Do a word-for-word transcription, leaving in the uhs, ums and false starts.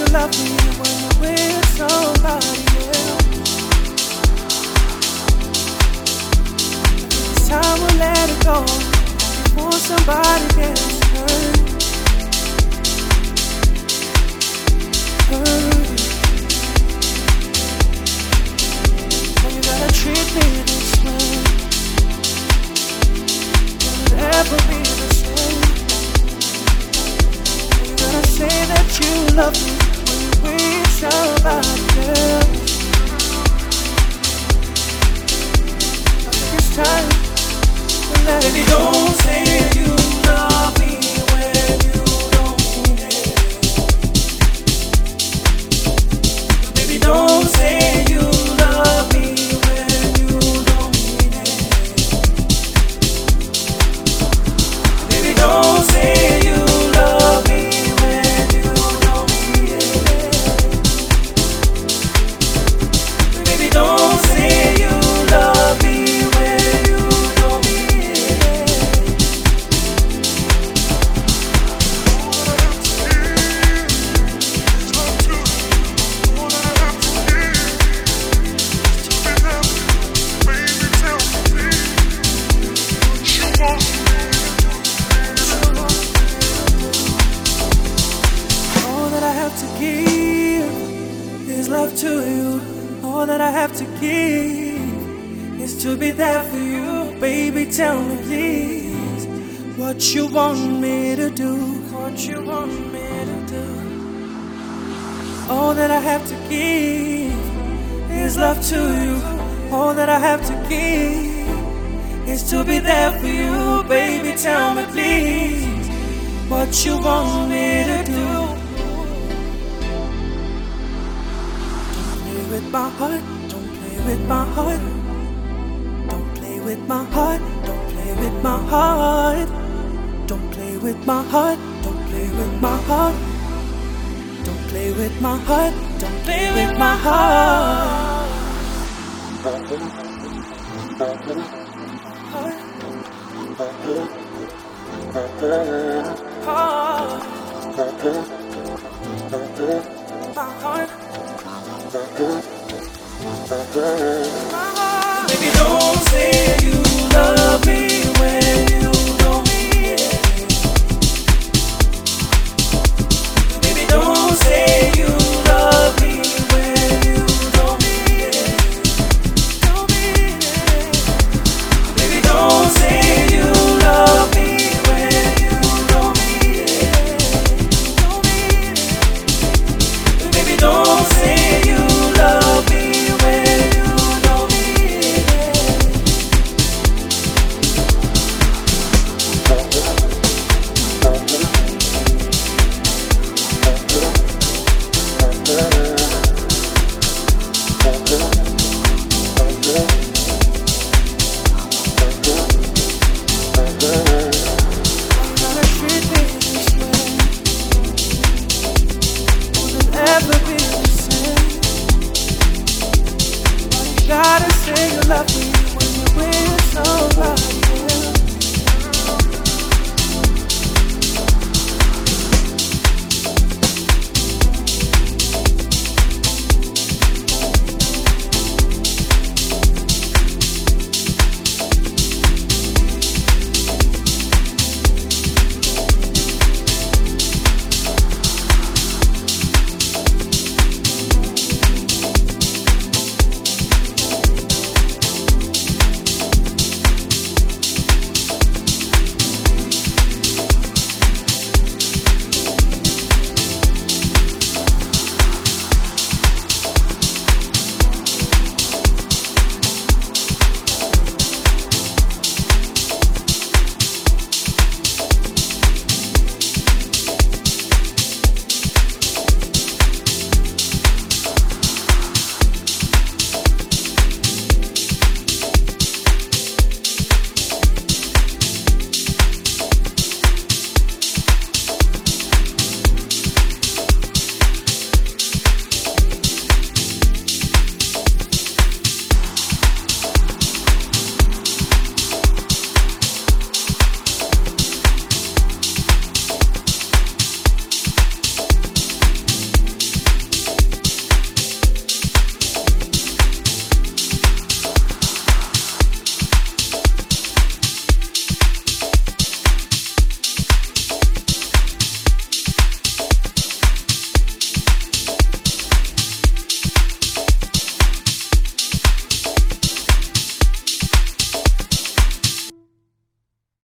love me when you're with somebody else. This time we'll let it go before somebody gets hurt. Hurt. When you gotta treat me this way, will it ever be the same? You gotta say that you love me when you're with somebody else. I think it's time to let it go. Don't say you love me when you don't mean it. Baby, don't say you love me when you don't mean it. Baby, don't say you love me when you don't mean it. Baby, don't say you love me when you don't mean it. All that I have to give is love to you. All that I have to give is to be there for you. Baby, tell me please what you want me to do. What you want me to do. All that I have to give is love to you. All that I have to give is to be there for you. Baby, tell me please what you want me to do. Don't play with my heart. Don't play with my heart. Don't play with my heart. Don't play with my heart. Don't play with my heart. Don't play with my heart. Don't play with my heart. Don't play with my heart. Heart. My heart. Baby, don't say you love me when you don't mean it. Baby, don't say you love me when you don't mean it. Don't mean it. Baby, don't say you love me when you don't mean it. Don't mean it. Baby, don't say you love me when you don't mean it. Gotta treat me this way. Will it ever be the same? You gotta say you love me